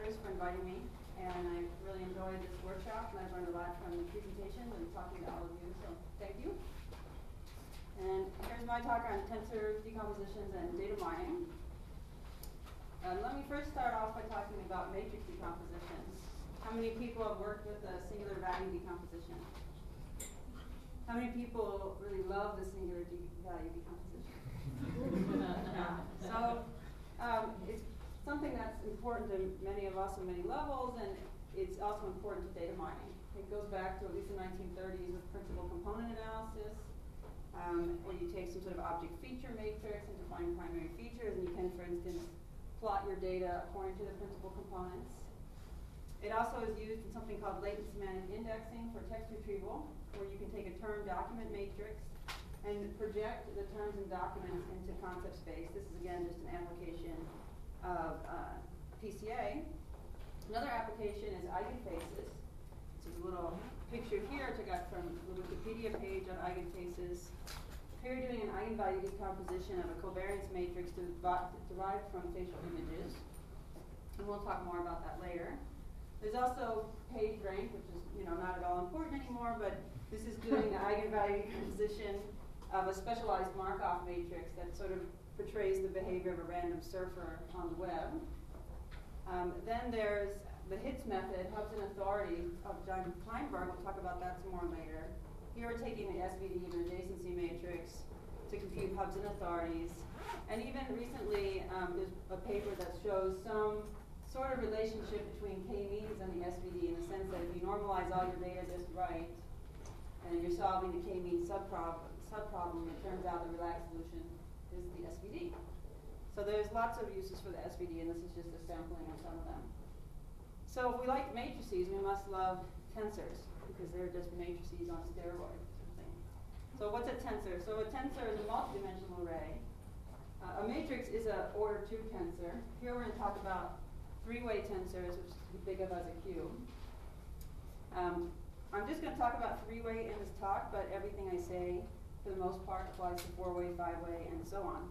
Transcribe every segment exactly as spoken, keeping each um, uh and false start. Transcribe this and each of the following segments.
Tensors for inviting me, and I really enjoyed this workshop, and I've learned a lot from the presentations and talking to all of you, so thank you. And here's my talk on tensor decompositions and data mining. Um, let me first start off by talking about matrix decompositions. How many people have worked with a singular value decomposition? How many people really love the singular de value decomposition? Yeah. So um, it's something that's important to many of us on many levels, and it's also important to data mining. It goes back to at least the nineteen thirties with principal component analysis, um, where you take some sort of object feature matrix and define primary features, and you can, for instance, plot your data according to the principal components. It also is used in something called latent semantic indexing for text retrieval, where you can take a term document matrix and project the terms and documents into concept space. This is, again, just an application of uh, P C A. Another application is eigenfaces. This is a little picture here I took out from the Wikipedia page on eigenfaces. Here you're doing an eigenvalue decomposition of a covariance matrix derived from facial images. And we'll talk more about that later. There's also PageRank, which is you know not at all important anymore, but this is doing the eigenvalue decomposition of a specialized Markov matrix that sort of portrays the behavior of a random surfer on the web. Um, then there's the HITS method, hubs and authority, of John Kleinberg. We'll talk about that some more later. Here we're taking the S V D, the adjacency matrix, to compute hubs and authorities. And even recently, um, there's a paper that shows some sort of relationship between k-means and the S V D, in the sense that if you normalize all your data just right, and you're solving the k-mean subproblem, subproblem, it turns out the relaxed solution is the S V D. So there's lots of uses for the S V D, and this is just a sampling of some of them. So if we like matrices, we must love tensors, because they're just matrices on steroids or something. So what's a tensor? So a tensor is a multidimensional array. Uh, a matrix is an order two tensor. Here we're going to talk about three-way tensors, which you think of as a cube. Um, I'm just going to talk about three-way in this talk, but everything I say, for the most part, applies to four-way, five-way, and so on.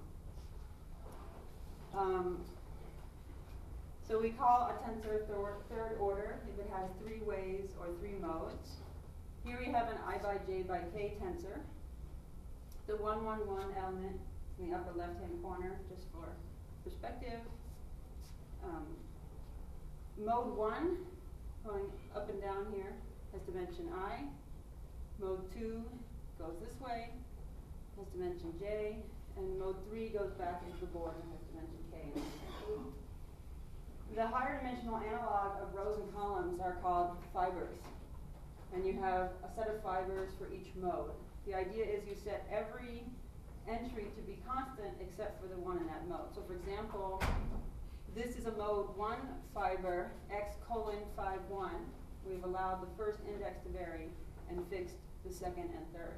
Um, so we call a tensor third, third order if it has three ways or three modes. Here we have an I by j by k tensor. The one one one element in the upper left-hand corner, just for perspective. Um, mode one, going up and down here, has dimension I. Mode two goes this way, has dimension j, and mode three goes back into the board and has dimension k. The higher dimensional analog of rows and columns are called fibers, and you have a set of fibers for each mode. The idea is you set every entry to be constant except for the one in that mode. So for example, this is a mode one fiber, x colon five one. We've allowed the first index to vary and fixed the second and third.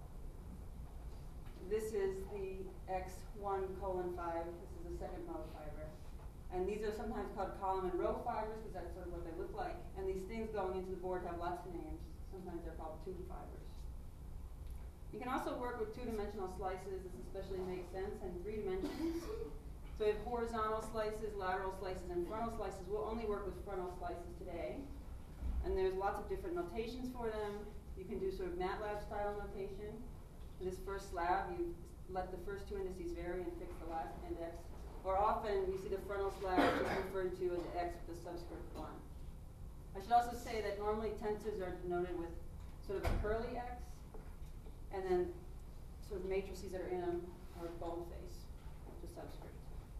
This is the x one colon five. This is the second mode fiber. And these are sometimes called column and row fibers because that's sort of what they look like. And these things going into the board have lots of names. Sometimes they're called tube fibers. You can also work with two-dimensional slices. This especially makes sense in three dimensions. So we have horizontal slices, lateral slices, and frontal slices. We'll only work with frontal slices today. And there's lots of different notations for them. You can do sort of MATLAB style notation. For this first slab, you let the first two indices vary and fix the last index. Or often you see the frontal slab is referred to as x with the subscript one. I should also say that normally tensors are denoted with sort of a curly x, and then sort of matrices that are in them are boldface, the subscript.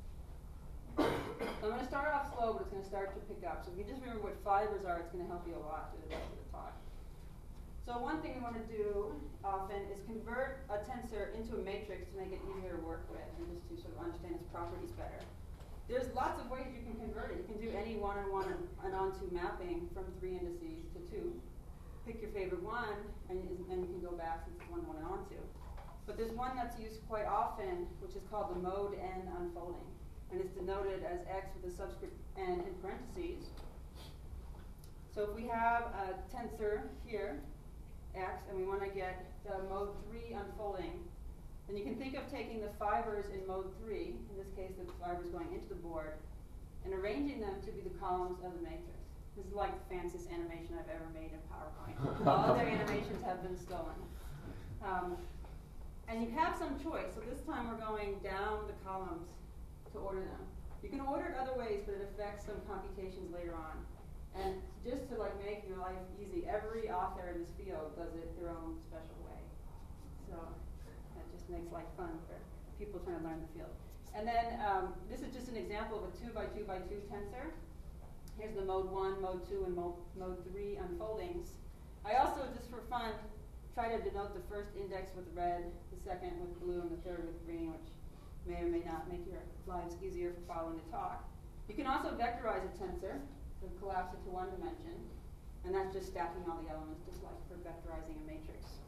I'm going to start off slow, but it's going to start to pick up. So if you just remember what fibers are, it's going to help you a lot through the rest of the talk. So one thing we want to do often is convert a tensor into a matrix to make it easier to work with and just to sort of understand its properties better. There's lots of ways you can convert it. You can do any one-on-one and onto mapping from three indices to two. Pick your favorite one, and, and you can go back since it's one, one, and onto. But there's one that's used quite often, which is called the mode n unfolding. And it's denoted as x with a subscript n in parentheses. So if we have a tensor here, x, and we want to get the mode three unfolding, then you can think of taking the fibers in mode three, in this case the fibers going into the board, and arranging them to be the columns of the matrix. This is like the fanciest animation I've ever made in PowerPoint. All other animations have been stolen. Um, and you have some choice. So this time we're going down the columns to order them. You can order it other ways, but it affects some computations later on. And just to like make your life easy, every author in this field does it their own special way. So that just makes life fun for people trying to learn the field. And then um, this is just an example of a two by two by two tensor. Here's the mode one, mode two, and mode, mode three unfoldings. I also, just for fun, try to denote the first index with red, the second with blue, and the third with green, which may or may not make your lives easier for following the talk. You can also vectorize a tensor, so collapse it to one dimension, and that's just stacking all the elements, just like for vectorizing a matrix.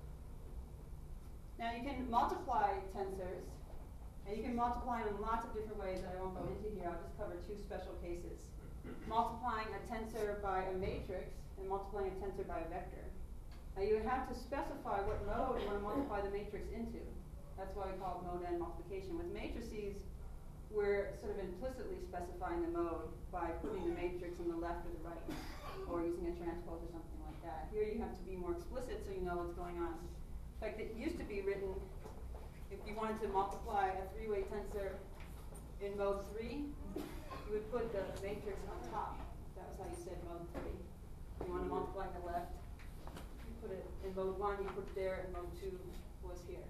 Now you can multiply tensors, and you can multiply them in lots of different ways that I won't go into here. I'll just cover two special cases. Multiplying a tensor by a matrix and multiplying a tensor by a vector. Now you have to specify what mode you want to multiply the matrix into. That's why we call it mode n multiplication. With matrices, we're sort of implicitly specifying the mode by putting the matrix on the left or the right, or using a transpose or something like that. Here you have to be more explicit so you know what's going on. In fact, it used to be written, if you wanted to multiply a three-way tensor in mode three, you would put the matrix on top. That was how you said mode three. If you want to multiply on the left, you put it in mode one, you put it there, and mode two was here.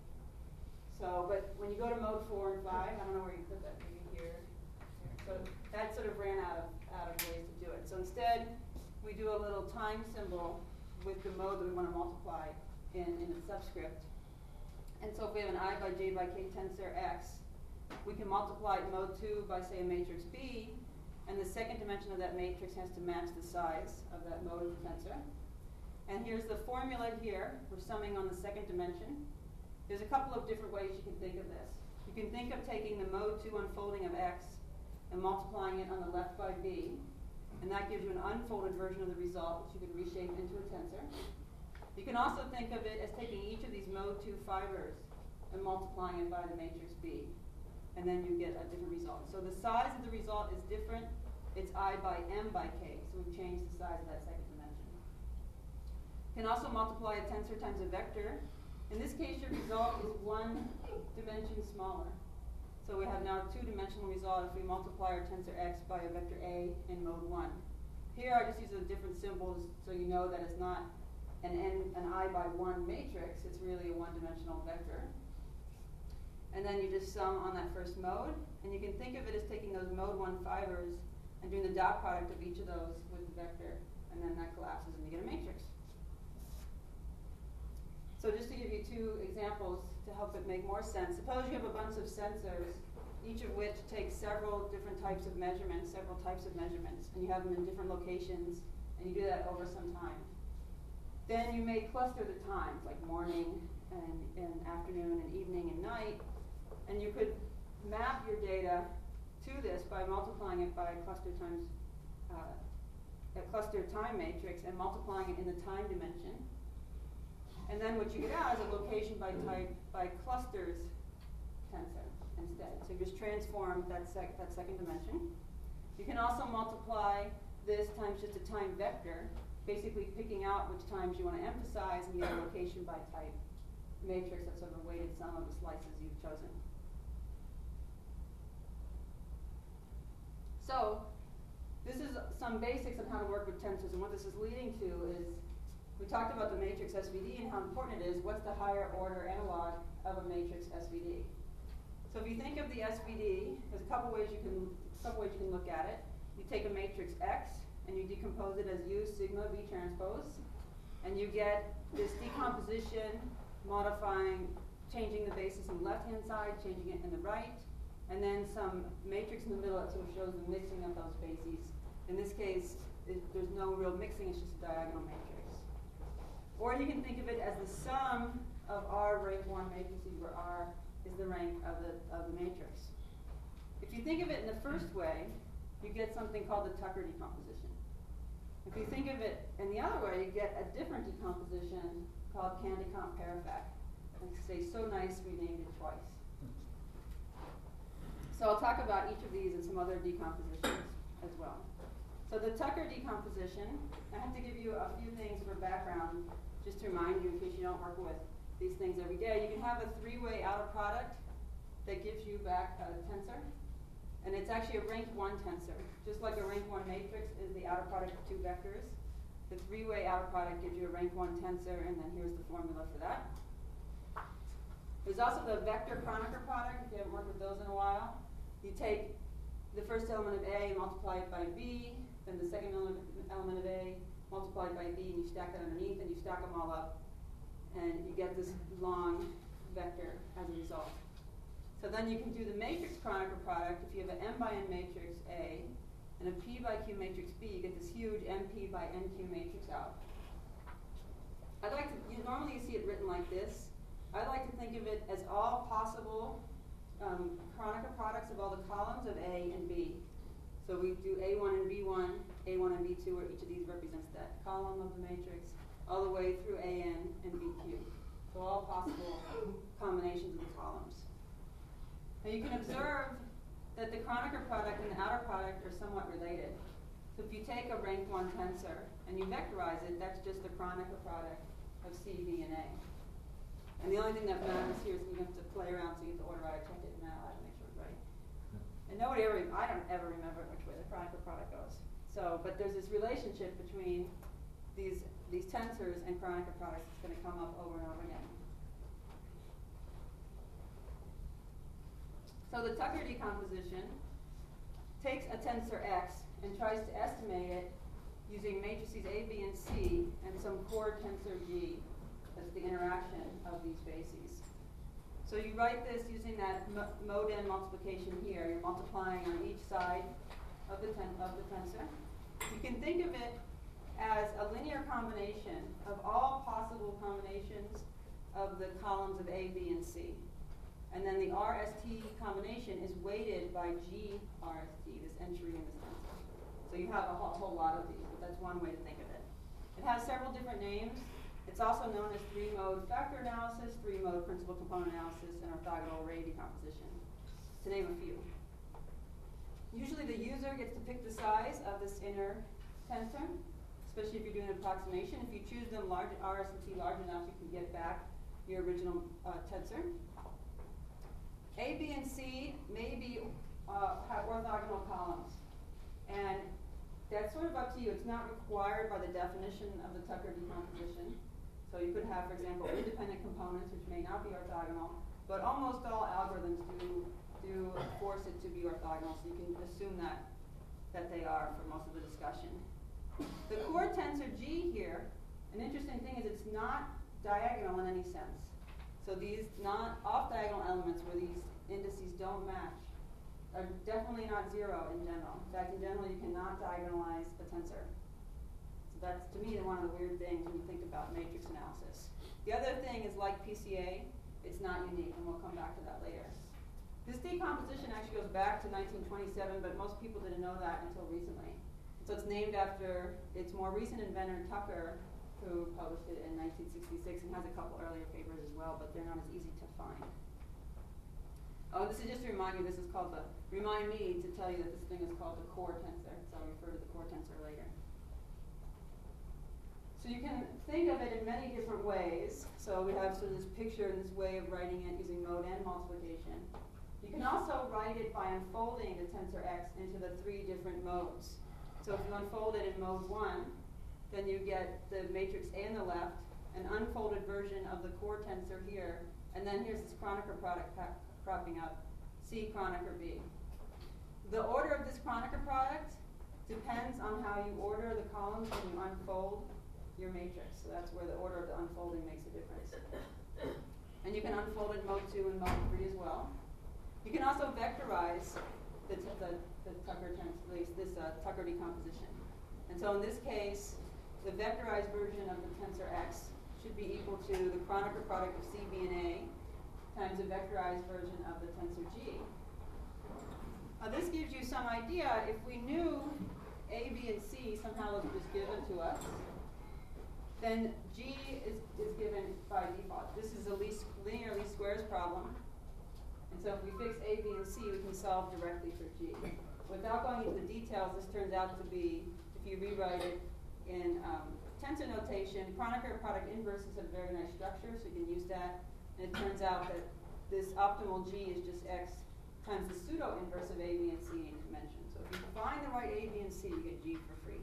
So, but when you go to mode four and five, I don't know where you put that, maybe here. here. So that sort of ran out of, out of ways to do it. So instead, we do a little time symbol with the mode that we want to multiply in, in the subscript. And so if we have an I by j by k tensor x, we can multiply mode two by, say, a matrix B, and the second dimension of that matrix has to match the size of that mode of the tensor. And here's the formula here. We're summing on the second dimension. There's a couple of different ways you can think of this. You can think of taking the mode two unfolding of x and multiplying it on the left by b, and that gives you an unfolded version of the result, which you could reshape into a tensor. You can also think of it as taking each of these mode two fibers and multiplying it by the matrix B, and then you get a different result. So the size of the result is different. It's I by m by k, so we've changed the size of that second dimension. You can also multiply a tensor times a vector. In this case, your result is one dimension smaller. So we have now a two-dimensional result if we multiply our tensor x by a vector a in mode one. Here I just use a different symbols so you know that it's not an n, an I by one matrix, it's really a one-dimensional vector. And then you just sum on that first mode, and you can think of it as taking those mode one fibers and doing the dot product of each of those with the vector, and then that collapses and you get a matrix. So just to give you two examples to help it make more sense, suppose you have a bunch of sensors, each of which takes several different types of measurements, several types of measurements, and you have them in different locations, and you do that over some time. Then you may cluster the times, like morning and, and afternoon and evening and night, and you could map your data to this by multiplying it by a cluster times uh, a cluster time matrix and multiplying it in the time dimension. And then what you get out is a location by type by clusters tensor instead. So you just transform that, sec that second dimension. You can also multiply this times just a time vector, basically picking out which times you want to emphasize, and you get a location by type matrix that's sort of a weighted sum of the slices you've chosen. So this is some basics on how to work with tensors, and what this is leading to is, we talked about the matrix S V D and how important it is. What's the higher order analog of a matrix S V D? So if you think of the S V D, there's a couple ways you can couple ways you can look at it. You take a matrix X and you decompose it as U sigma V transpose, and you get this decomposition modifying, changing the basis on the left-hand side, changing it in the right, and then some matrix in the middle that sort of shows the mixing of those bases. In this case, it, there's no real mixing, it's just a diagonal matrix. Or you can think of it as the sum of R rank one matrices, where R is the rank of the, of the matrix. If you think of it in the first way, you get something called the Tucker decomposition. If you think of it in the other way, you get a different decomposition called Kandicamp-Peyrafac. And say, so nice we named it twice. So I'll talk about each of these and some other decompositions as well. So the Tucker decomposition, I have to give you a few things for background, just to remind you in case you don't work with these things every day. You can have a three-way outer product that gives you back a tensor, and it's actually a rank one tensor. Just like a rank one matrix is the outer product of two vectors, the three-way outer product gives you a rank one tensor, and then here's the formula for that. There's also the vector Kronecker product, if you haven't worked with those in a while. You take the first element of A and multiply it by B, then the second element of A multiplied by B, and you stack that underneath, and you stack them all up, and you get this long vector as a result. So then you can do the matrix Kronecker product. If you have an M by N matrix A and a P by Q matrix B, you get this huge M P by N Q matrix out. I'd like to, you, normally you see it written like this. I like to think of it as all possible um, Kronecker products of all the columns of A and B. So we do A one and B one, A one and B two, where each of these represents that column of the matrix, all the way through A N and B Q. So all possible combinations of the columns. Now you can observe that the Kronecker product and the outer product are somewhat related. So if you take a rank one tensor and you vectorize it, that's just the Kronecker product of C, B, and A. And the only thing that matters here is you have to play around so you get the order right. I checked it now, I have to make sure it's right. And nobody ever, I don't ever remember which way the Kronecker product goes. So, but there's this relationship between these, these tensors and Kronecker products that's going to come up over and over again. So the Tucker decomposition takes a tensor X and tries to estimate it using matrices A, B, and C and some core tensor G as the interaction of these bases. So you write this using that mode n multiplication here. You're multiplying on each side of the, ten of the tensor. You can think of it as a linear combination of all possible combinations of the columns of A, B, and C. And then the R S T combination is weighted by G R S T, this entry in this tensor. So you have a whole, whole lot of these, but that's one way to think of it. It has several different names. It's also known as three-mode factor analysis, three-mode principal component analysis, and orthogonal array decomposition, to name a few. Usually the user gets to pick the size of this inner tensor, especially if you're doing an approximation. If you choose them large, R S and T large enough, you can get back your original uh, tensor. A, B, and C maybe uh, have orthogonal columns. And that's sort of up to you. It's not required by the definition of the Tucker decomposition. So you could have, for example, independent components, which may not be orthogonal, but almost all algorithms do, do force it to be orthogonal, so you can assume that, that they are for most of the discussion. The core tensor G here, an interesting thing is it's not diagonal in any sense. So these not off-diagonal elements where these indices don't match are definitely not zero in general. In fact, in general, you cannot diagonalize a tensor. So that's, to me, one of the weird things when you think about matrix analysis. The other thing is, like P C A, it's not unique, and we'll come back to that later. This decomposition actually goes back to nineteen twenty-seven, but most people didn't know that until recently. So it's named after its more recent inventor, Tucker, who published it in nineteen sixty-six and has a couple earlier papers as well, but they're not as easy to find. Oh, this is just to remind you, this is called the, remind me to tell you that this thing is called the core tensor, so I'll refer to the core tensor later. So you can think of it in many different ways. So we have sort of this picture and this way of writing it using mode n multiplication. You can also write it by unfolding the tensor X into the three different modes. So if you unfold it in mode one, then you get the matrix A on the left, an unfolded version of the core tensor here, and then here's this Kronecker product cropping up, C Kronecker B. The order of this Kronecker product depends on how you order the columns when you unfold your matrix. So that's where the order of the unfolding makes a difference. And you can unfold in mode two and mode three as well. You can also vectorize the, the, the Tucker tensor, this uh, Tucker decomposition. And so in this case, the vectorized version of the tensor X should be equal to the Kronecker product of C, B, and A times the vectorized version of the tensor G. Now this gives you some idea. If we knew A, B, and C somehow was just given to us, then G is, is given by default. This is a least, linear least squares problem. And so if we fix A, B, and C, we can solve directly for G. Without going into the details, this turns out to be, if you rewrite it in um, tensor notation, Kronecker product inverses have a very nice structure, so you can use that. And it turns out that this optimal G is just X times the pseudo-inverse of A, B, and C in dimension. So if you find the right A, B, and C, you get G for free.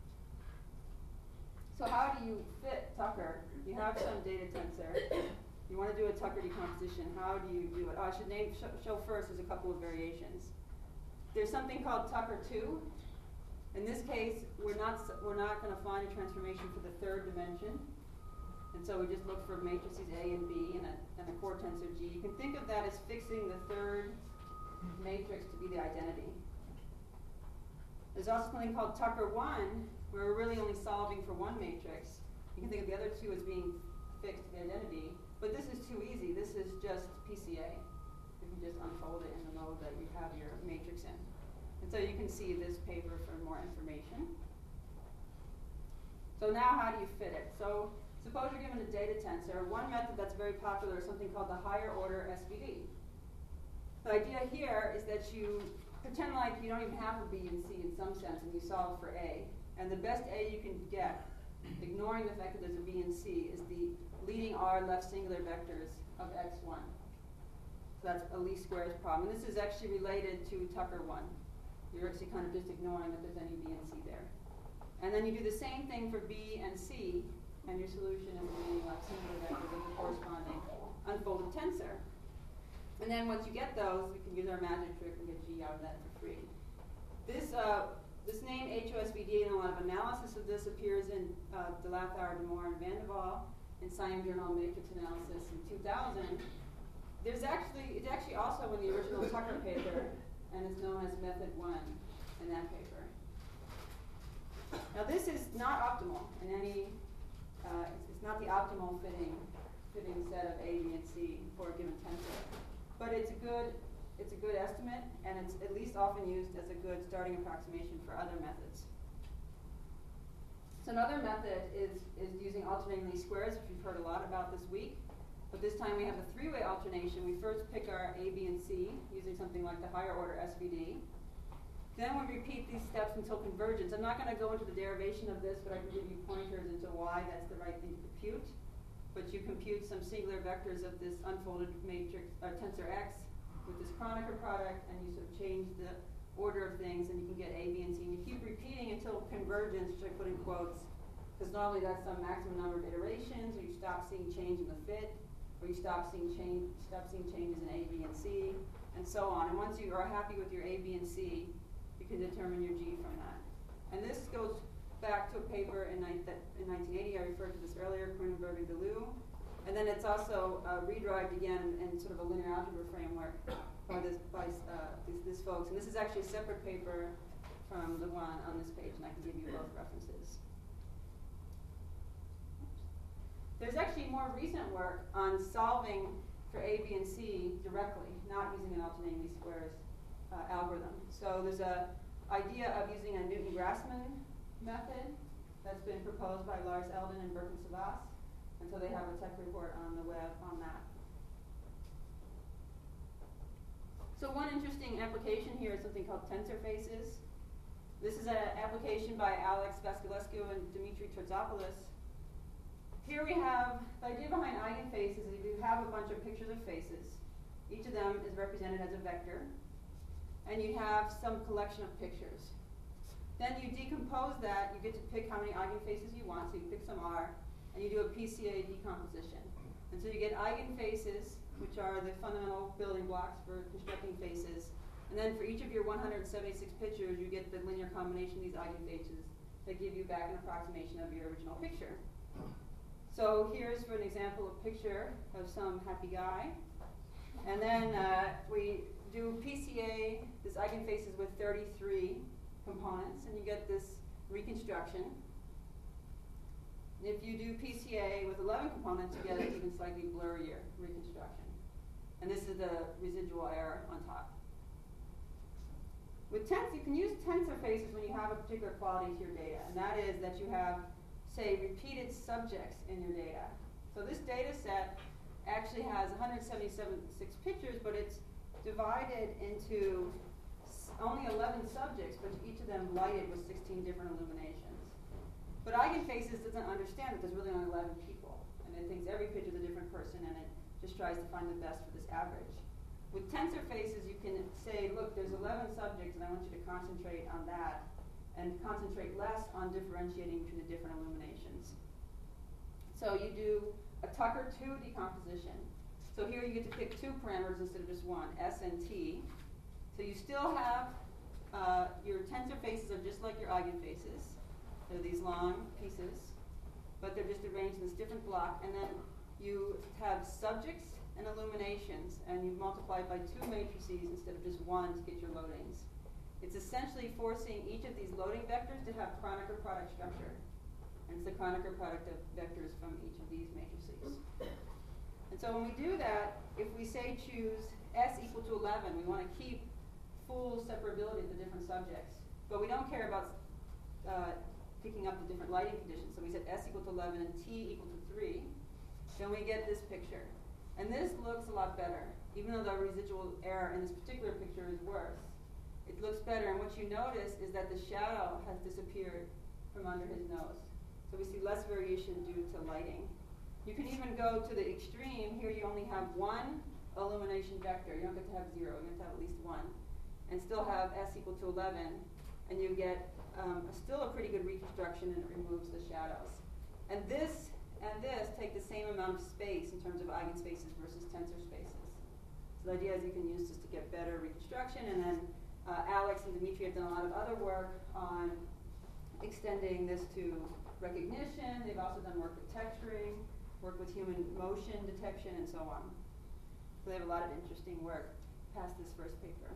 So how do you fit Tucker? You have some data tensor. You want to do a Tucker decomposition. How do you do it? Oh, I should name, show, show first, there's a couple of variations. There's something called Tucker two. In this case, we're not, we're not going to find a transformation for the third dimension. And so we just look for matrices A and B and a, and a core tensor G. You can think of that as fixing the third matrix to be the identity. There's also something called Tucker one, where we're really only solving for one matrix. You can think of the other two as being fixed to the identity. But this is too easy. This is just P C A. If you just unfold it in the mode that you have your matrix in. And so you can see this paper for more information. So now how do you fit it? So suppose you're given a data tensor. One method that's very popular is something called the higher order S V D. The idea here is that you pretend like you don't even have a B and C in some sense, and you solve for A. And the best A you can get, ignoring the fact that there's a B and C, is the leading R left singular vectors of x one. So that's a least squares problem. And this is actually related to Tucker one. You're actually kind of just ignoring that there's any B and C there. And then you do the same thing for B and C, and your solution is the leading left singular vectors of the corresponding unfolded tensor. And then once you get those, we can use our magic trick and get G out of that for free. This, uh, this name H O S V D and a lot of analysis of this appears in uh, De Lathaur, De Moor, and Van de Waal in Science Journal Matrix Analysis in two thousand. There's actually, it's actually also in the original Tucker paper, and it's known as method one in that paper. Now this is not optimal in any, uh, it's, it's not the optimal fitting, fitting set of A, B, and C for a given tensor. But it's a good, it's a good estimate, and it's at least often used as a good starting approximation for other methods. So another method is, is using alternating least squares, which we've heard a lot about this week. But this time we have a three-way alternation. We first pick our A, B, and C using something like the higher order S V D. Then we repeat these steps until convergence. I'm not going to go into the derivation of this, but I can give you pointers into why that's the right thing to compute. But you compute some singular vectors of this unfolded matrix, or tensor X, with this Kronecker product, and you sort of change the order of things, and you can get A, B, and C. And you keep repeating until convergence, which I put in quotes, because normally that's some maximum number of iterations, or you stop seeing change in the fit, or you stop seeing change, stop seeing changes in A, B, and C, and so on. And once you are happy with your A, B, and C, you can determine your G from that. And this goes back to a paper in, in nineteen eighty. I referred to this earlier, Kroonenberg and DeLu. And then it's also uh, redrived again in sort of a linear algebra framework by this by uh, these, these folks. And this is actually a separate paper from the one on this page, and I can give you both references. There's actually more recent work on solving for A, B, and C directly, not using an alternating least squares uh, algorithm. So there's a idea of using a Newton-Grassmann method that's been proposed by Lars Eldon and Bertrand Savas. And so they have a tech report on the web on that. So one interesting application here is something called tensor faces. This is an application by Alex Vasilescu and Dimitri Terzopoulos. Here we have, the idea behind eigenfaces is you have a bunch of pictures of faces. Each of them is represented as a vector. And you have some collection of pictures. Then you decompose that, you get to pick how many eigenfaces you want, so you pick some R, and you do a P C A decomposition. And so you get eigenfaces, which are the fundamental building blocks for constructing faces. And then for each of your one hundred seventy-six pictures, you get the linear combination of these eigenfaces that give you back an approximation of your original picture. So here's for an example a picture of some happy guy. And then uh, we do P C A, this eigenfaces with thirty-three components, and you get this reconstruction. If you do P C A with eleven components, you get an even slightly blurrier reconstruction. And this is the residual error on top. With tensor, you can use tensor faces when you have a particular quality to your data, and that is that you have, say, repeated subjects in your data. So this data set actually has one hundred seventy-six pictures, but it's divided into s- only eleven subjects, but each of them lighted with sixteen different illuminations. But Eigenfaces doesn't understand that there's really only eleven people, and it thinks every picture is a different person, and it just tries to find the best for this average. With tensor faces, you can say, look, there's eleven subjects, and I want you to concentrate on that, and concentrate less on differentiating between the different illuminations. So you do a Tucker two decomposition. So here you get to pick two parameters instead of just one, S and T. So you still have uh, your tensor faces are just like your eigenfaces. They're these long pieces, but they're just arranged in this different block. And then you have subjects and illuminations, and you multiply it by two matrices instead of just one to get your loadings. It's essentially forcing each of these loading vectors to have Kronecker product structure. And it's the Kronecker product of vectors from each of these matrices. And so when we do that, if we say choose S equal to eleven, we want to keep full separability of the different subjects. But we don't care about uh, picking up the different lighting conditions. So we said S equal to eleven and T equal to three. Then we get this picture. And this looks a lot better, even though the residual error in this particular picture is worse. It looks better, and what you notice is that the shadow has disappeared from under his nose. So we see less variation due to lighting. You can even go to the extreme. Here you only have one illumination vector. You don't get to have zero. You have to have at least one. And still have S equal to eleven. And you get um, still a pretty good reconstruction, and it removes the shadows. And this and this take the same amount of space in terms of eigenspaces versus tensor spaces. So the idea is you can use this to get better reconstruction. And then uh, Alex and Dimitri have done a lot of other work on extending this to recognition. They've also done work with texturing, work with human motion detection, and so on. So they have a lot of interesting work past this first paper.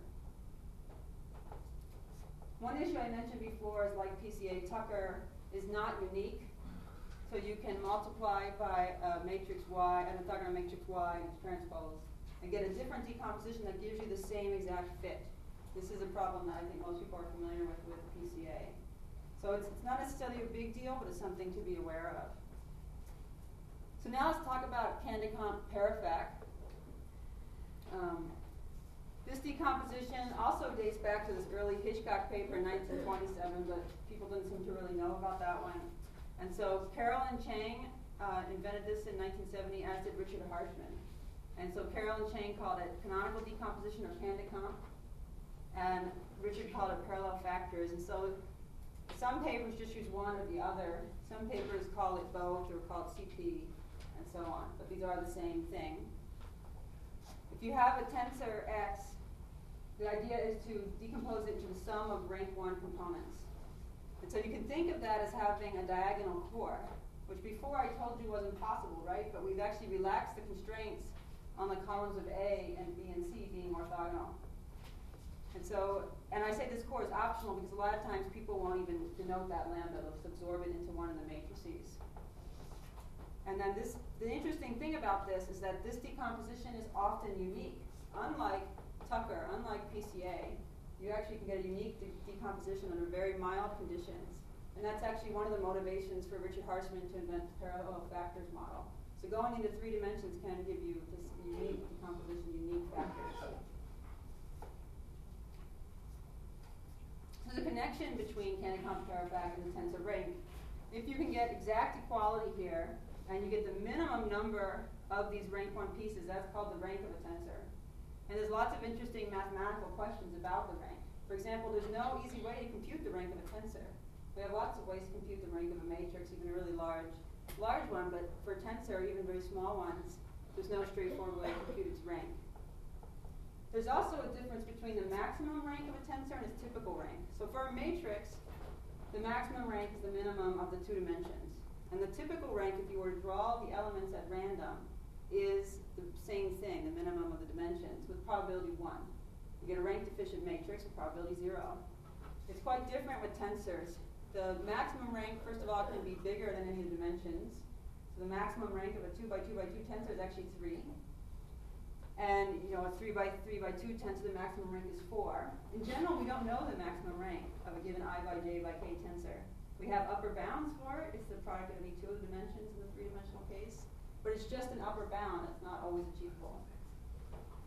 One issue I mentioned before is, like P C A, Tucker is not unique. So you can multiply by a matrix Y and orthogonal matrix Y and its transpose and get a different decomposition that gives you the same exact fit. This is a problem that I think most people are familiar with with P C A. So it's, it's not necessarily a big deal, but it's something to be aware of. So now let's talk about Kandicomp Parafac. Um, this decomposition also dates back to this early Hitchcock paper in nineteen twenty-seven, but people didn't seem to really know about that one. And so Carolyn Chang uh, invented this in nineteen seventy, as did Richard Harshman. And so Carolyn Chang called it canonical decomposition, or Kandicomp, and Richard called it parallel factors. And so some papers just use one or the other. Some papers call it both or call it C P, and so on. But these are the same thing. If you have a tensor X, the idea is to decompose it into the sum of rank one components. And so you can think of that as having a diagonal core, which before I told you wasn't possible, right? But we've actually relaxed the constraints on the columns of A and B and C being orthogonal. And so, and I say this core is optional because a lot of times people won't even denote that lambda. They'll just absorb it into one of the matrices. And then this, the interesting thing about this is that this decomposition is often unique. Unlike Tucker, unlike P C A, you actually can get a unique de decomposition under very mild conditions. And that's actually one of the motivations for Richard Harshman to invent the parallel factors model. So going into three dimensions can give you this unique decomposition, unique factors. So the connection between Kandicomp Parafac and the tensor rank, if you can get exact equality here, and you get the minimum number of these rank one pieces, that's called the rank of a tensor. And there's lots of interesting mathematical questions about the rank. For example, there's no easy way to compute the rank of a tensor. We have lots of ways to compute the rank of a matrix, even a really large, large one, but for tensor, even very small ones, there's no straightforward way to compute its rank. There's also a difference between the maximum rank of a tensor and its typical rank. So for a matrix, the maximum rank is the minimum of the two dimensions. And the typical rank, if you were to draw the elements at random, is the same thing, the minimum of the dimensions, with probability one. You get a rank-deficient matrix with probability zero. It's quite different with tensors. The maximum rank, first of all, can be bigger than any of the dimensions. So the maximum rank of a two by two by two tensor is actually three. And you know, a three by three by two tensor, the maximum rank is four. In general, we don't know the maximum rank of a given I by j by k tensor. We have upper bounds for it. It's the product of any two of the dimensions in the three-dimensional case. But it's just an upper bound. It's not always achievable.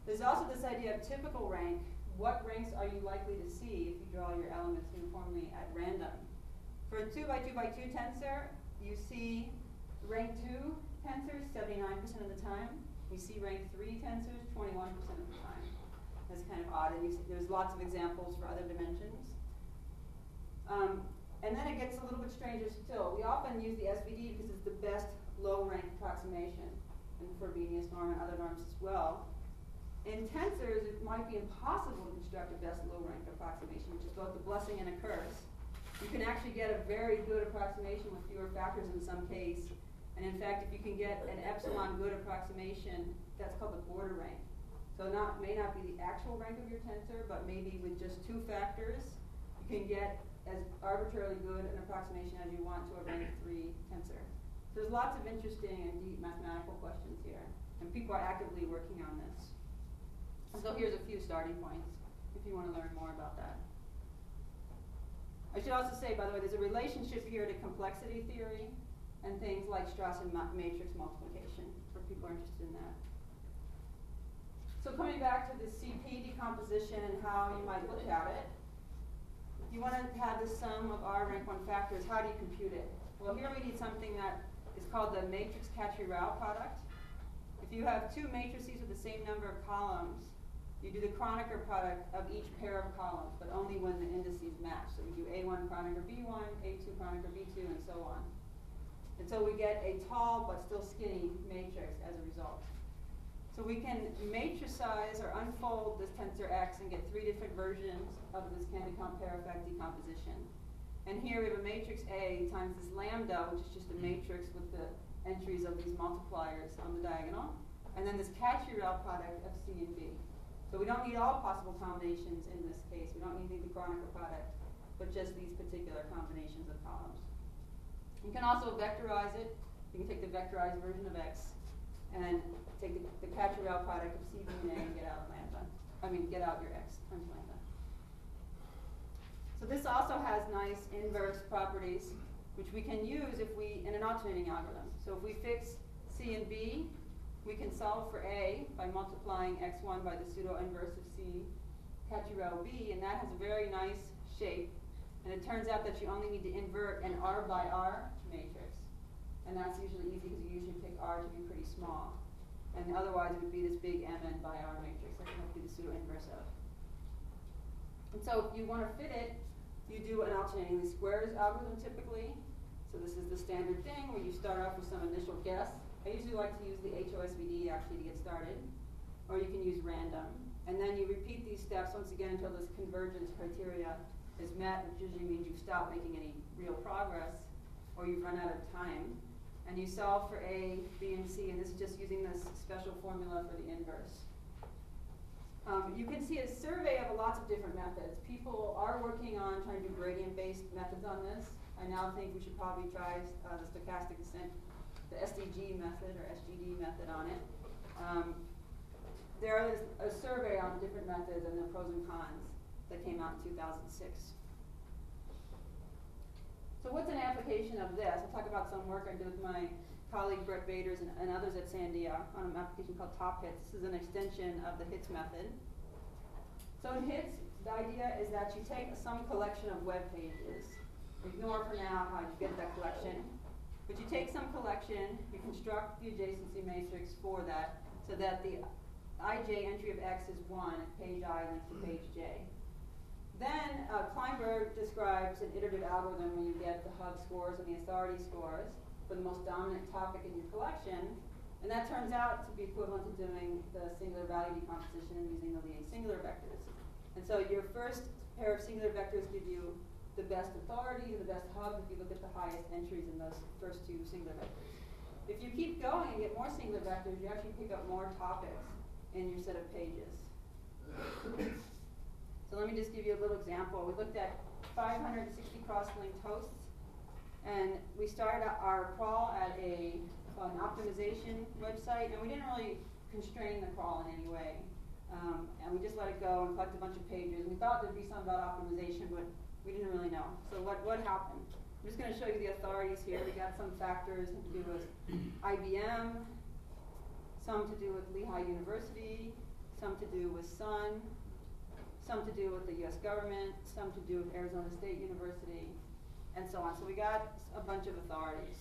There's also this idea of typical rank. What ranks are you likely to see if you draw your elements uniformly at random? For a two by two by two tensor, you see rank two tensors seventy-nine percent of the time. You see rank three tensors twenty-one percent of the time. That's kind of odd, and you see, there's lots of examples for other dimensions. Um, and then it gets a little bit stranger still. We often use the S V D because it's the best low rank approximation, and for Frobenius norm and other norms as well. In tensors, it might be impossible to construct a best low rank approximation, which is both a blessing and a curse. You can actually get a very good approximation with fewer factors in some case. And in fact, if you can get an epsilon good approximation, that's called the border rank. So not may not be the actual rank of your tensor, but maybe with just two factors, you can get as arbitrarily good an approximation as you want to a rank three tensor. So there's lots of interesting and deep mathematical questions here, and people are actively working on this. So here's a few starting points if you want to learn more about that. I should also say, by the way, there's a relationship here to complexity theory and things like Strassen ma matrix multiplication, for people who are interested in that. So coming back to the C P decomposition and how you might look at it, if you want to have the sum of R rank one factors, how do you compute it? Well, here we need something that is called the matrix Cauchy-Rao product. If you have two matrices with the same number of columns, you do the Kronecker product of each pair of columns, but only when the indices match. So we do A one Kronecker B one, A two Kronecker B two, and so on. And so we get a tall but still skinny matrix as a result. So we can matricize or unfold this tensor X and get three different versions of this Candy-Compare effect decomposition. And here we have a matrix A times this lambda, which is just a matrix with the entries of these multipliers on the diagonal, and then this Cauchy-Rao product of C and B. So we don't need all possible combinations in this case. We don't need the Kronecker product, but just these particular combinations of columns. You can also vectorize it. You can take the vectorized version of X and take the, the Cauchy-Rao product of C, B, and A and get out lambda. I mean, get out your X times lambda. So this also has nice inverse properties, which we can use if we, in an alternating algorithm. So if we fix C and B, we can solve for A by multiplying X one by the pseudo-inverse of C, Cauchy-Rao B, and that has a very nice shape. And it turns out that you only need to invert an R by R matrix. And that's usually easy because you usually pick R to be pretty small. And otherwise it would be this big M N by R matrix that you have to be the pseudo-inverse of. And so if you want to fit it, you do an alternating least squares algorithm typically. So this is the standard thing where you start off with some initial guess. I usually like to use the H O S V D actually to get started, or you can use random. And then you repeat these steps once again until this convergence criteria is met, which usually means you've stopped making any real progress, or you've run out of time. And you solve for A, B, and C, and this is just using this special formula for the inverse. Um, you can see a survey of lots of different methods. People are working on trying to do gradient-based methods on this. I now think we should probably try uh, the stochastic descent, the S D G method or S G D method on it. Um, there is a survey on different methods and the pros and cons that came out in two thousand six. So what's an application of this? I'll talk about some work I did with my colleague Brett Baders and, and others at Sandia on an application called TopHits. This is an extension of the HITS method. So in HITS, the idea is that you take some collection of web pages. Ignore for now how you get that collection. But you take some collection, you construct the adjacency matrix for that so that the ij entry of X is one at page I links to page J. Then uh, Kleinberg describes an iterative algorithm where you get the hub scores and the authority scores for the most dominant topic in your collection, and that turns out to be equivalent to doing the singular value decomposition and using the leading singular vectors. And so your first pair of singular vectors give you the best authority and the best hub if you look at the highest entries in those first two singular vectors. If you keep going and get more singular vectors, you actually pick up more topics in your set of pages. So let me just give you a little example. We looked at five hundred sixty cross-linked hosts, and we started our crawl at a, an optimization website, and we didn't really constrain the crawl in any way. Um, and we just let it go and collect a bunch of pages. We thought there'd be something about optimization, but we didn't really know. So what, what happened? I'm just going to show you the authorities here. We got some factors to do with I B M, some to do with Lehigh University, some to do with Sun, some to do with the U S government, some to do with Arizona State University, and so on. So we got a bunch of authorities.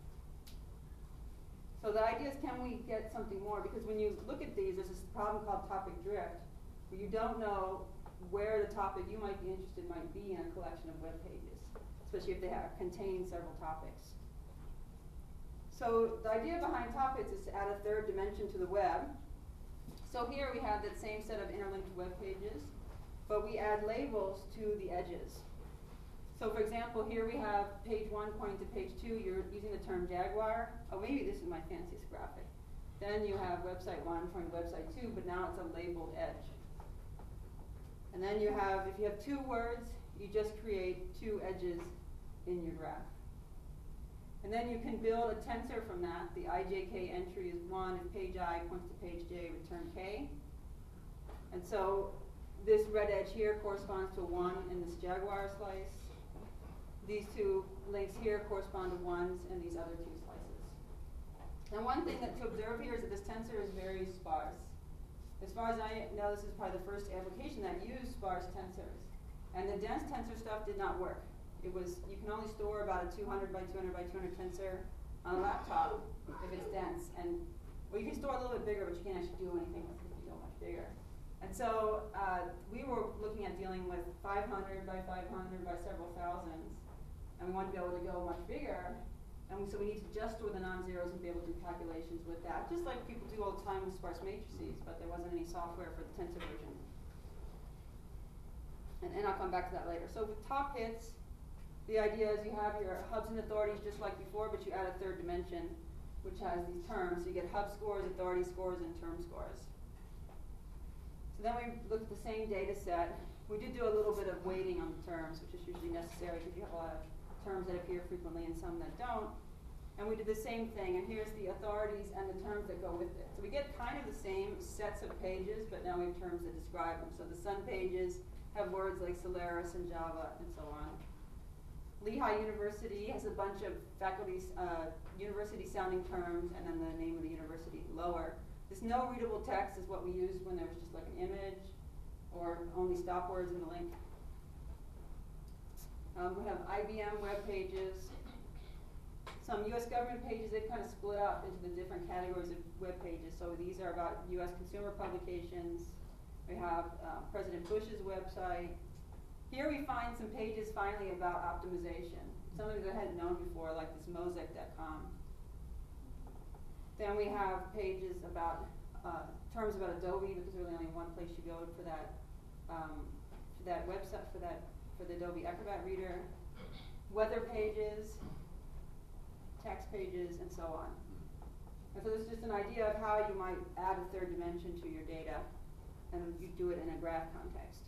So the idea is, can we get something more? Because when you look at these, there's this problem called topic drift, where you don't know where the topic you might be interested in might be in a collection of web pages, especially if they have contain several topics. So the idea behind topics is to add a third dimension to the web. So here we have that same set of interlinked web pages, but we add labels to the edges. So for example, here we have page one pointing to page two, you're using the term Jaguar. Oh, maybe this is my fanciest graphic. Then you have website one pointing to website two, but now it's a labeled edge. And then you have, if you have two words, you just create two edges in your graph. And then you can build a tensor from that. The I J K entry is one. If page I points to page J, return K. And so this red edge here corresponds to a one in this Jaguar slice. These two links here correspond to ones in these other two slices. And one thing that to observe here is that this tensor is very sparse. As far as I know, this is probably the first application that used sparse tensors. And the dense tensor stuff did not work. It was, you can only store about a two hundred by two hundred by two hundred tensor on a laptop if it's dense. And, well, you can store a little bit bigger, but you can't actually do anything with it if you go much bigger. And so uh, we were looking at dealing with five hundred by five hundred by several thousands. And we wanted to be able to go much bigger. And we, so we need to just store the non-zeros and be able to do calculations with that, just like people do all the time with sparse matrices, but there wasn't any software for the tensor version. And, and I'll come back to that later. So with top hits, the idea is you have your hubs and authorities just like before, but you add a third dimension, which has these terms. So you get hub scores, authority scores, and term scores. So then we look at the same data set. We did do a little bit of weighting on the terms, which is usually necessary because you have a lot of terms that appear frequently and some that don't. And we did the same thing, and here's the authorities and the terms that go with it. So we get kind of the same sets of pages, but now we have terms that describe them. So the Sun pages have words like Solaris and Java and so on. Lehigh University has a bunch of faculty, uh, university-sounding terms, and then the name of the university lower. This no readable text is what we used when there was just like an image, or only stop words in the link. Um, we have I B M web pages. Some U S government pages, they've kind of split up into the different categories of web pages. So these are about U S consumer publications. We have uh, President Bush's website. Here we find some pages finally about optimization. Some of these I hadn't known before, like this Mosaic dot com. Then we have pages about uh, terms about Adobe, because there's really only one place you go for that um, for that website for that for the Adobe Acrobat Reader. Weather pages, text pages, and so on. And so this is just an idea of how you might add a third dimension to your data, and you do it in a graph context.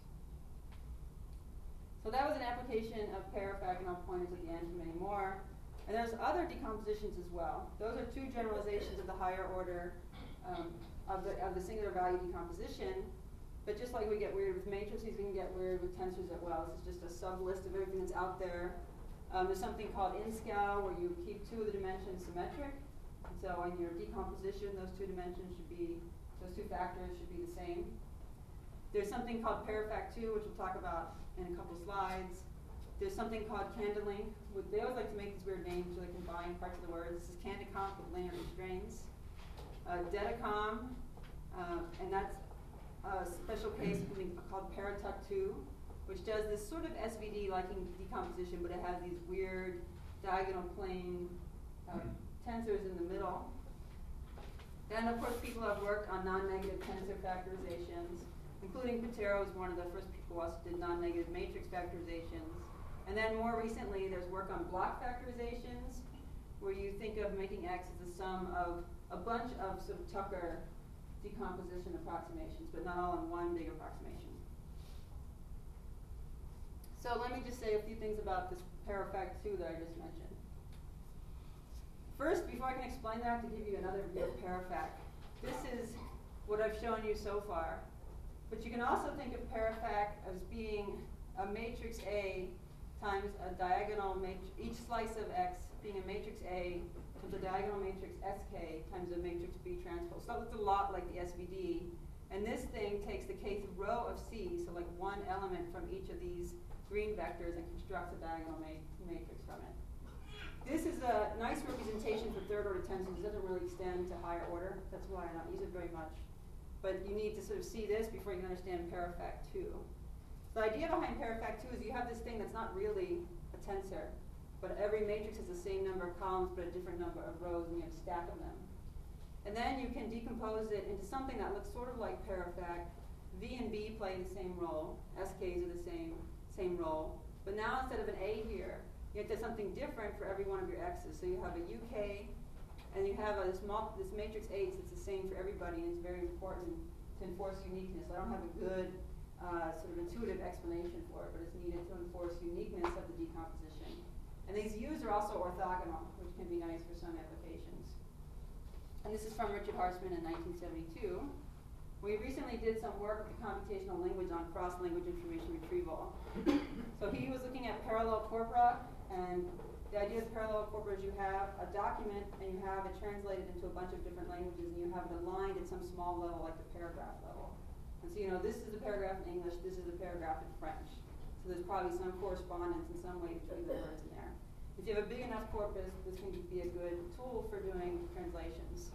So that was an application of Parafac, and I'll point it at the end for many more. And there's other decompositions as well. Those are two generalizations of the higher order um, of, the, of the singular value decomposition. But just like we get weird with matrices, we can get weird with tensors as well. This is just a sub-list of everything that's out there. Um, there's something called in-scal, where you keep two of the dimensions symmetric. And so in your decomposition, those two dimensions should be, those two factors should be the same. There's something called Parafac two, which we'll talk about in a couple slides. There's something called Candalink. They always like to make these weird names so they combine parts of the words. This is Candicomp with linear restraints. Uh, Dedicom, uh, and that's a special case called Paratuck two, which does this sort of S V D-like decomposition, but it has these weird diagonal plane uh, tensors in the middle. And of course, people have worked on non-negative tensor factorizations, including Patero was one of the first people who also did non-negative matrix factorizations. And then more recently, there's work on block factorizations, where you think of making X as the sum of a bunch of sort of Tucker decomposition approximations, but not all in one big approximation. So let me just say a few things about this Parafac two that I just mentioned. First, before I can explain that, I have to give you another view of Parafac. This is what I've shown you so far. But you can also think of Parafac as being a matrix A times a diagonal matrix, each slice of X being a matrix A with a diagonal matrix S K times a matrix B transpose. So it's a lot like the S V D, And this thing takes the kth row of C, so like one element from each of these green vectors, and constructs a diagonal ma matrix from it. This is a nice representation for third order tensors. It doesn't really extend to higher order. That's why I don't use it very much. But you need to sort of see this before you can understand pair effect two. The idea behind pair effect two is you have this thing that's not really a tensor, but every matrix has the same number of columns but a different number of rows, and you have a stack of them. And then you can decompose it into something that looks sort of like pair effect. V and B play the same role. S Ks are the same, same role. But now instead of an A here, you have to have something different for every one of your X's. So you have a U K, and you have a, this, this matrix H that's the same for everybody, and it's very important to enforce uniqueness. I don't have a good uh, sort of intuitive explanation for it, but it's needed to enforce uniqueness of the decomposition. And these U's are also orthogonal, which can be nice for some applications. And this is from Richard Harsman in nineteen seventy-two. We recently did some work with the computational language on cross-language information retrieval. So he was looking at parallel corpora, and the idea of parallel corpora is you have a document and you have it translated into a bunch of different languages, and you have it aligned at some small level, like the paragraph level. And so you know, this is the paragraph in English, this is the paragraph in French. So there's probably some correspondence in some way between the words in there. If you have a big enough corpus, this can be a good tool for doing translations.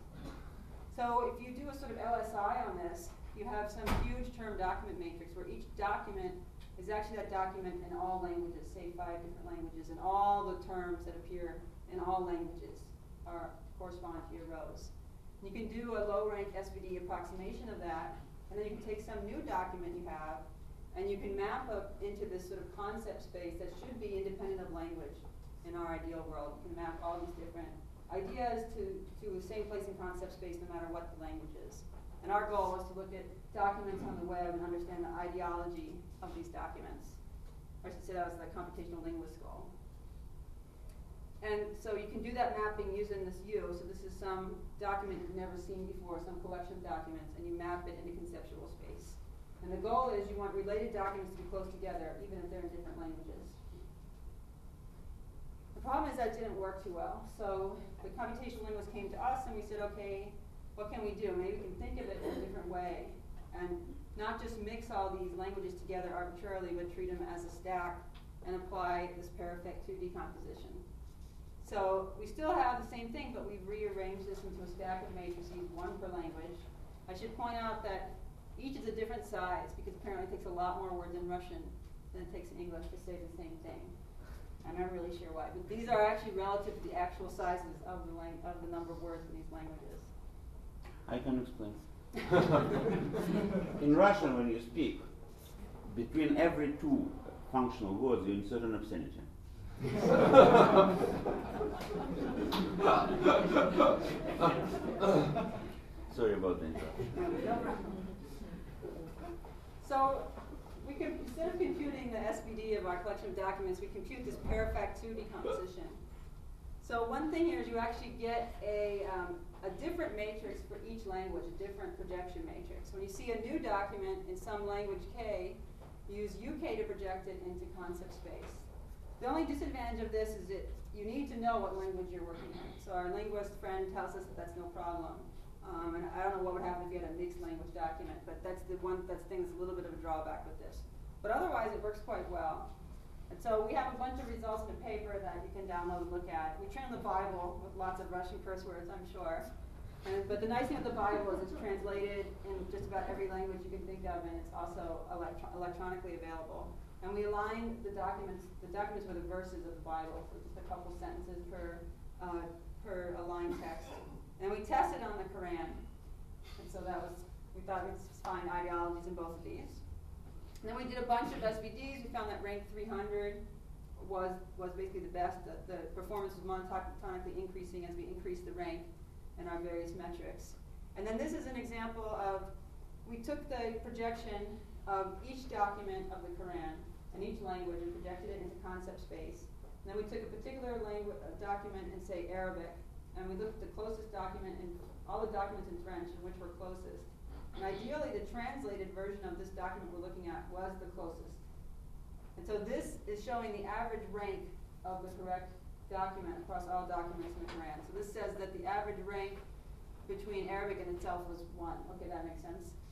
So if you do a sort of L S I on this, you have some huge term document matrix where each document is actually that document in all languages, say five different languages, and all the terms that appear in all languages are correspond to your rows. You can do a low-rank S V D approximation of that, and then you can take some new document you have, and you can map up into this sort of concept space that should be independent of language. In our ideal world, you can map all these different ideas to, to the same place in concept space no matter what the language is. And our goal was to look at documents on the web and understand the ideology of these documents. Or I should say that was the computational linguist goal. And so you can do that mapping using this U. So this is some document you've never seen before, some collection of documents, and you map it into conceptual space. And the goal is you want related documents to be close together, even if they're in different languages. The problem is that didn't work too well. So the computational linguist came to us and we said, okay, what can we do? Maybe we can think of it in a different way and not just mix all these languages together arbitrarily, but treat them as a stack and apply this pair effect two decomposition. So we still have the same thing, but we've rearranged this into a stack of matrices, one per language. I should point out that each is a different size because apparently it takes a lot more words in Russian than it takes in English to say the same thing. I'm not really sure why, but these are actually relative to the actual sizes of the, lang of the number of words in these languages. I can explain. In Russian, when you speak, between every two functional words, you insert an obscenity. Sorry about the interruption. So, we can, instead of computing the S V D of our collection of documents, we compute this pair effect two decomposition. So one thing here is you actually get a, um, a different matrix for each language, a different projection matrix. When you see a new document in some language K, you use U K to project it into concept space. The only disadvantage of this is that you need to know what language you're working in. So our linguist friend tells us that that's no problem. Um, and I don't know what would happen if you had a mixed language document, but that's the one that's thing that's a little bit of a drawback with this. But otherwise, it works quite well. And so we have a bunch of results in a paper that you can download and look at. We trimmed the Bible with lots of Russian curse words, I'm sure. And, but the nice thing with the Bible is it's translated in just about every language you can think of, and it's also electro electronically available. And we aligned the documents, the documents were the verses of the Bible, so just a couple sentences per, uh, per aligned text. And we tested on the Quran. And so that was, we thought we'd find ideologies in both of these. And then we did a bunch of S V Ds. We found that rank three hundred was, was basically the best. The, the performance was monotonically increasing as we increased the rank in our various metrics. And then this is an example of, we took the projection of each document of the Quran in each language and projected it into concept space. And then we took a particular language uh, document in, say, Arabic, and we looked at the closest document in all the documents in French and which were closest. And ideally, the translated version of this document we're looking at was the closest. And so this is showing the average rank of the correct document across all documents in the Quran. So this says that the average rank between Arabic and itself was one. Okay, that makes sense.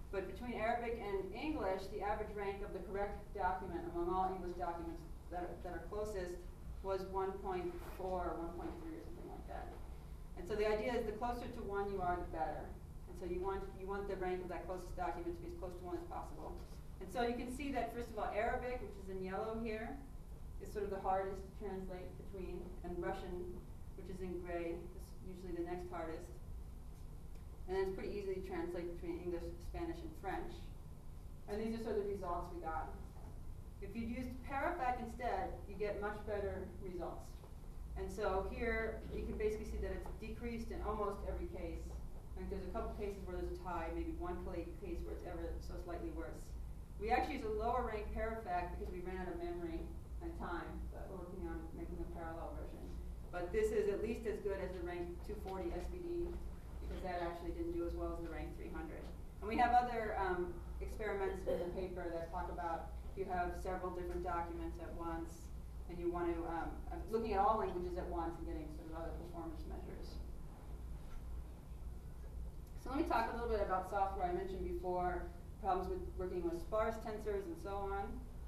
But between Arabic and English, the average rank of the correct document among all English documents that are, that are closest was one point four or one point three or something like that. And so the idea is the closer to one you are, the better. And so you want, you want the rank of that closest document to be as close to one as possible. And so you can see that, first of all, Arabic, which is in yellow here, is sort of the hardest to translate between, and Russian, which is in gray, is usually the next hardest. And then it's pretty easy to translate between English, Spanish, and French. And these are sort of the results we got. If you used Parafac instead, you get much better results. And so here, you can basically see that it's decreased in almost every case. I think there's a couple cases where there's a tie, maybe one case where it's ever so slightly worse. We actually use a lower rank Parafac because we ran out of memory and time, but we're working on making a parallel version. But this is at least as good as the rank two forty S V D, because that actually didn't do as well as the rank three hundred. And we have other um, experiments in the paper that talk about if you have several different documents at once, and you want to, um, uh, looking at all languages at once and getting sort of other performance measures. So let me talk a little bit about software. I mentioned before problems with working with sparse tensors and so on.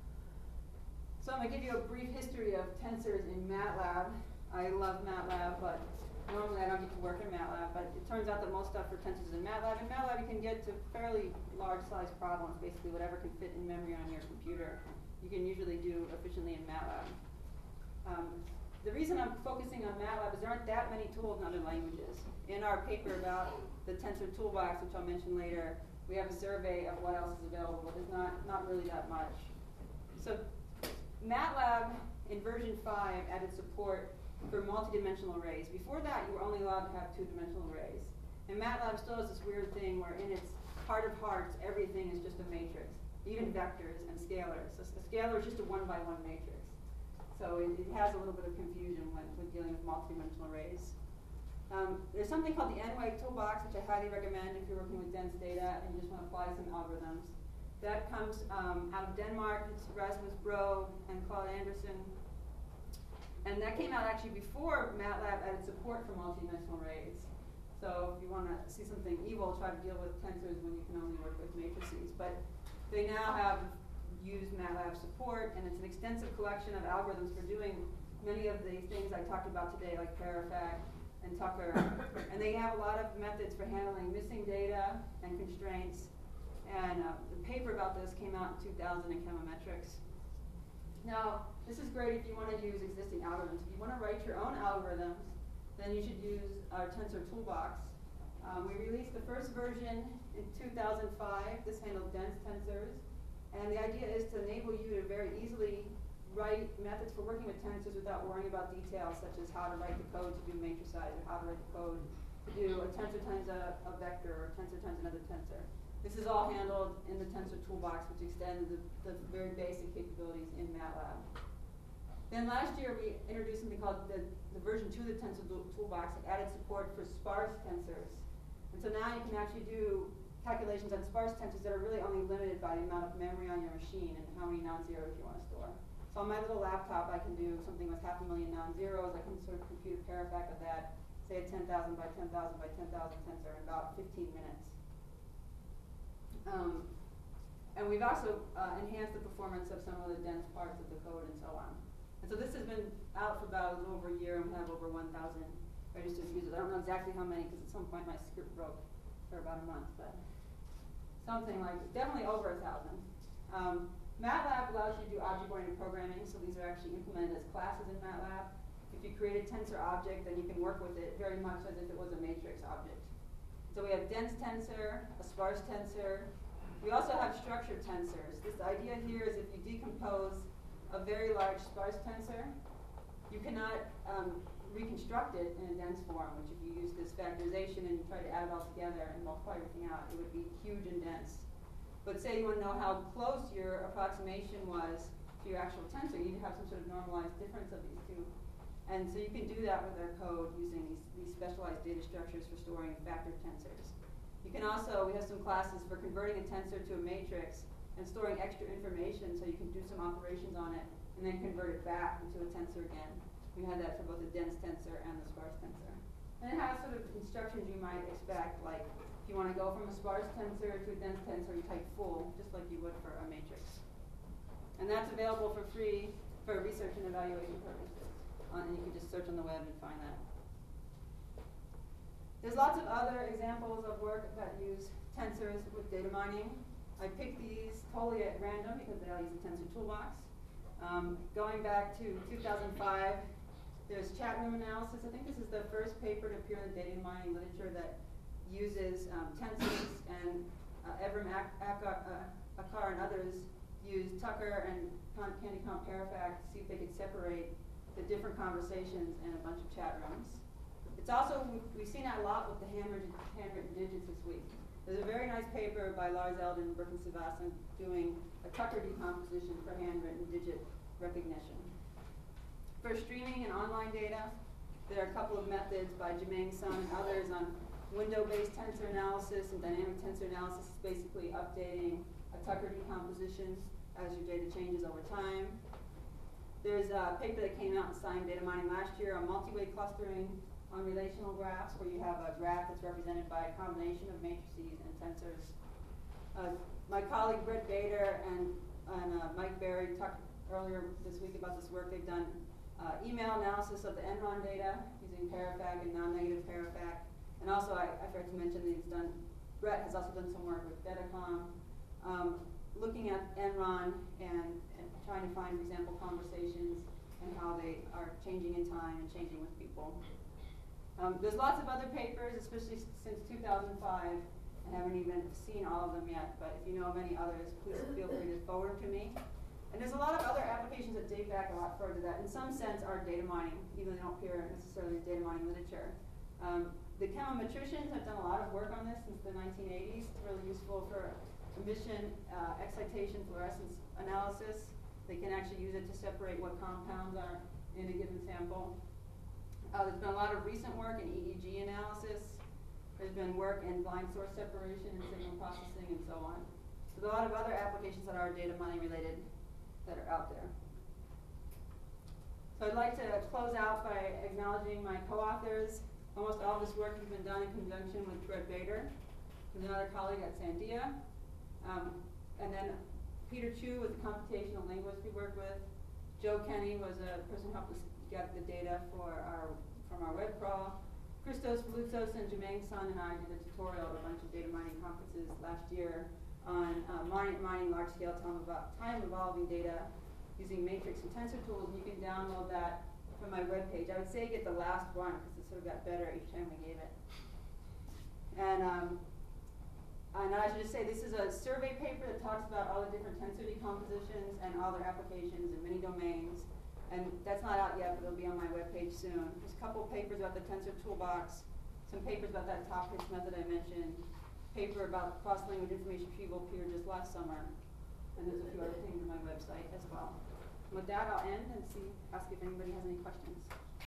So I'm going to give you a brief history of tensors in MATLAB. I love MATLAB, but normally I don't get to work in MATLAB, but it turns out that most stuff for tensors is in MATLAB. In MATLAB you can get to fairly large size problems, basically whatever can fit in memory on your computer. You can usually do efficiently in MATLAB. Um, the reason I'm focusing on MATLAB is there aren't that many tools in other languages. In our paper about the Tensor Toolbox, which I'll mention later, we have a survey of what else is available, but there's not, not really that much. So MATLAB in version five added support for multidimensional arrays. Before that, you were only allowed to have two-dimensional arrays. And MATLAB still has this weird thing where in its heart of hearts, everything is just a matrix, even vectors and scalars. So a scalar is just a one-by-one matrix. So it, it has a little bit of confusion when, when dealing with multidimensional arrays. Um, there's something called the N WAVE Toolbox, which I highly recommend if you're working with dense data and you just want to apply some algorithms. That comes um, out of Denmark. It's Rasmus Bro and Claude Anderson. And that came out actually before MATLAB added support for multidimensional arrays. So if you want to see something evil, try to deal with tensors when you can only work with matrices. But they now have used MATLAB support, and it's an extensive collection of algorithms for doing many of the things I talked about today, like Parafac and Tucker. And they have a lot of methods for handling missing data and constraints. And uh, the paper about this came out in two thousand in Chemometrics. Now, this is great if you want to use existing algorithms. If you want to write your own algorithms, then you should use our Tensor Toolbox. Um, we released the first version in two thousand five. This handled dense tensors. And the idea is to enable you to very easily write methods for working with tensors without worrying about details, such as how to write the code to do matricize, or how to write the code to do a tensor times a, a vector, or a tensor times another tensor. This is all handled in the Tensor Toolbox, which extends the, the very basic capabilities in MATLAB. Then last year we introduced something called the, the version two of the Tensor Toolbox that added support for sparse tensors. And so now you can actually do calculations on sparse tensors that are really only limited by the amount of memory on your machine and how many non-zeros you want to store. So on my little laptop I can do something with half a million non-zeros. I can sort of compute a Parafac of that, say a ten thousand by ten thousand by ten thousand tensor in about fifteen minutes. Um, and we've also uh, enhanced the performance of some of the dense parts of the code and so on. And so this has been out for about a little over a year, and we have over one thousand registered users. I don't know exactly how many, because at some point my script broke for about a month, but something like, definitely over a thousand. Um, MATLAB allows you to do object-oriented programming, so these are actually implemented as classes in MATLAB. If you create a tensor object, then you can work with it very much as if it was a matrix object. So we have dense tensor, a sparse tensor. We also have structured tensors. This idea here is if you decompose a very large sparse tensor, you cannot um, reconstruct it in a dense form, which if you use this factorization and you try to add it all together and multiply everything out, it would be huge and dense. But say you want to know how close your approximation was to your actual tensor, you need to have some sort of normalized difference of these two. And so you can do that with our code using these, these specialized data structures for storing factor tensors. You can also, we have some classes for converting a tensor to a matrix and storing extra information so you can do some operations on it and then convert it back into a tensor again. We had that for both the dense tensor and the sparse tensor. And it has sort of instructions you might expect, like if you want to go from a sparse tensor to a dense tensor, you type full, just like you would for a matrix. And that's available for free for research and evaluation purposes. Uh, and you can just search on the web and find that. There's lots of other examples of work that use tensors with data mining. I picked these totally at random because they all use the Tensor Toolbox. Um, going back to two thousand five, there's chat room analysis. I think this is the first paper to appear in the data mining literature that uses um, tensors, and uh, Evrim Ak Ak uh, Akar and others used Tucker and Candy Comparafact to see if they could separate the different conversations in a bunch of chat rooms. It's also, we've seen that a lot with the handwritten, handwritten digits this week. There's a very nice paper by Lars Eldon and Berkan Sivasan doing a Tucker decomposition for handwritten digit recognition. For streaming and online data, there are a couple of methods by Jimeng Sun and others on window-based tensor analysis and dynamic tensor analysis, basically updating a Tucker decomposition as your data changes over time. There's a paper that came out in Science Data Mining last year on multi-way clustering on relational graphs, where you have a graph that's represented by a combination of matrices and tensors. Uh, my colleague Brett Bader and, and uh, Mike Berry talked earlier this week about this work. They've done uh, email analysis of the Enron data using Parafact and non-negative Parafact. And also, I, I forgot to mention that he's done, Brett has also done some work with Datacom, um, looking at Enron and, and trying to find, for example, conversations and how they are changing in time and changing with people. Um, there's lots of other papers, especially since two thousand five. I haven't even seen all of them yet, but if you know of any others, please feel free to forward to me. And there's a lot of other applications that date back a lot further that in some sense are data mining, even though they don't appear necessarily in data mining literature. Um, the chemometricians have done a lot of work on this since the nineteen eighties. It's really useful for emission, uh, excitation, fluorescence analysis. They can actually use it to separate what compounds are in a given sample. Uh, there's been a lot of recent work in E E G analysis. There's been work in blind source separation and signal processing and so on. So there's a lot of other applications that are data mining related that are out there. So I'd like to close out by acknowledging my co-authors. Almost all of this work has been done in conjunction with Brett Bader, who's another colleague at Sandia. Um, and then Peter Chu was a computational linguist we worked with. Joe Kenny was a person who helped us get the data for our, from our web crawl. Christos Voloutsos and Jimeng Sun and I did a tutorial at a bunch of data mining conferences last year on uh, mining, mining large-scale time-evolving data using matrix and tensor tools, and you can download that from my webpage. I would say get the last one because it sort of got better each time we gave it. And, um, and I should just say this is a survey paper that talks about all the different tensor decompositions and all their applications in many domains. And that's not out yet, but it'll be on my webpage soon. There's a couple of papers about the Tensor Toolbox, some papers about that top hits method I mentioned, paper about cross-language information retrieval appeared just last summer, and there's a few other things on my website as well. And with that, I'll end and see, ask if anybody has any questions.